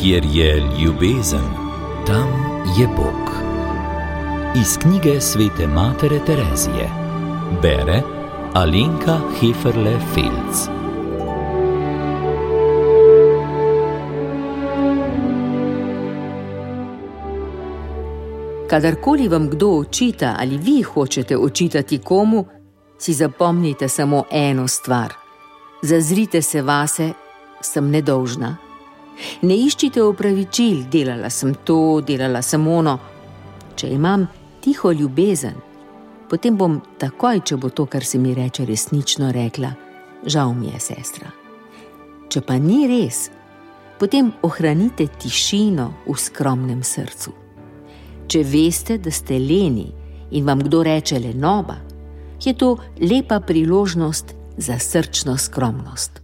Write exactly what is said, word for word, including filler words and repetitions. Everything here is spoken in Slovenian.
Kjer je ljubezen, tam je Bog. Iz knjige svete matere Terezije. Bere Alenka Heferle-Felc. Kadarkoli vam kdo očita ali vi hočete očitati komu, si zapomnite samo eno stvar. Zazrite se vase, sem nedolžna. Ne iščite opravičil, delala sem to, delala sem ono. Če imam tiho ljubezen, potem bom takoj, če bo to, kar se mi reče, resnično rekla, žal mi je, sestra. Če pa ni res, potem ohranite tišino v skromnem srcu. Če veste, da ste leni in vam kdo reče lenoba, je to lepa priložnost za srčno skromnost.